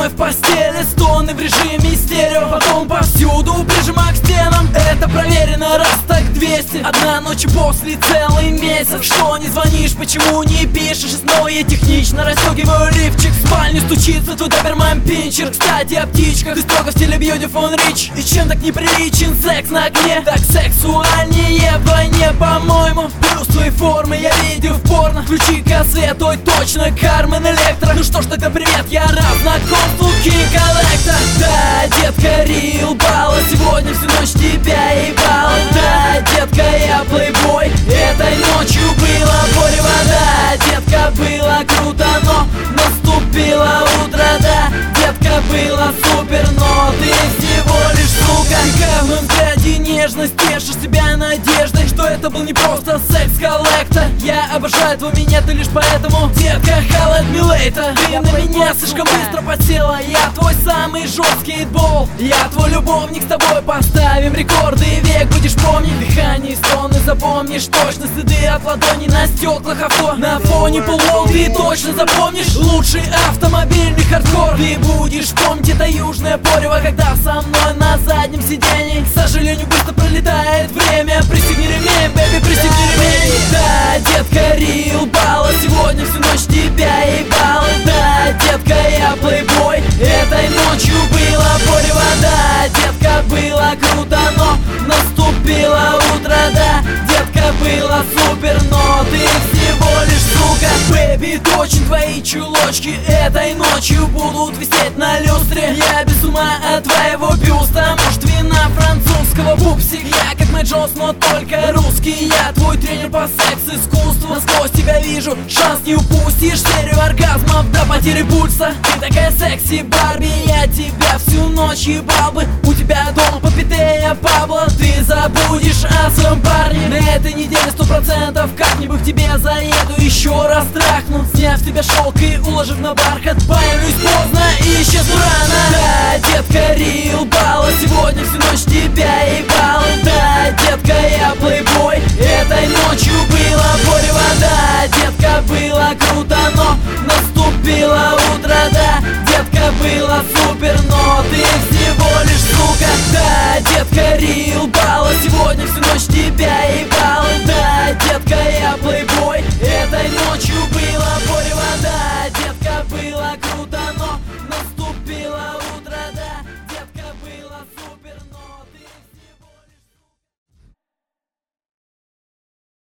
мной в постели, стоны в режиме стерео, потом повсюду прижима к стенам. Это проверено раз так 200. Одна ночь после целый месяц. Что не звонишь, почему не пишешь? Снова я технично расстегиваю лифчик. В спальне стучится твой доберман-пинчер. Кстати, о птичках, ты строго в стиле Beautiful Rich. И чем так неприличен секс на огне? Так сексуальнее вдвойне, по-моему. Плюс твои формы я видел в порно. Включи-ка свет, ой, точно, Кармен Электро. Ну что ж, тогда привет, я рад знакомству, King Collector. Да, детка, Real Ball, сегодня всю ночь тебя ебало. Да, детка, я плейбой, этой ночью было море-вода. Детка, было круто, но наступило утро, да. Детка, было супер, но ты всего лишь сука. Какая в моем взгляде нежность, тешишь себя надеждой, что это был не просто секс-коллектор. Я обожаю твой минет, и лишь поэтому, детка, холод me later. Ты на меня слишком быстро подсела, я твой самый жесткий бол. Я твой любовник, с тобой поставим рекорды, и век будешь помнить. Дыхание и стоны запомнишь точно, следы от ладони на стеклах авто. На фоне полуол ты точно запомнишь лучший автомобильный хардкор. Ты будешь помнить это южное порево, когда со мной на заднем сиденье. К сожалению, быстро пролетает время. Пристегни ремень, бэби, пристегни ремень. Да, детка, Real Ball, сегодня всю ночь тебя ебало. Да, детка, я плейбой, этой ночью было море-вода. Детка, было круто, но наступило утро, да. Детка, было супер, но ты всего лишь сука. Бэби, точно твои чулочки этой ночью будут висеть на люстре. Я без ума от твоего бюста, может вина французского пупсик. Я как Мэтт Джонс, но только русский. Я твой тренер по секс-искусству. Насквозь тебя вижу, шанс не упустишь. Серию оргазмов до потери пульса. Ты такая секси, Барби, я тебя всю ночь ебал бы. У тебя дома подпитая Пабло. Ты забудешь о своем парне. На этой неделе 100% как-нибудь к тебе заеду, еще раз трахну, сняв с тебя шелк и уложив на бархат. Появлюсь поздно и исчезну рано. Да, детка, Real Ball, сегодня всю ночь тебя ебало. Да, детка, я плейбой, этой ночью было море-вода. Детка, было круто, но наступило утро, да. Детка, было супер, но ты всего лишь сука. Да, детка, Real Ball, сегодня всю ночь тебя ебало.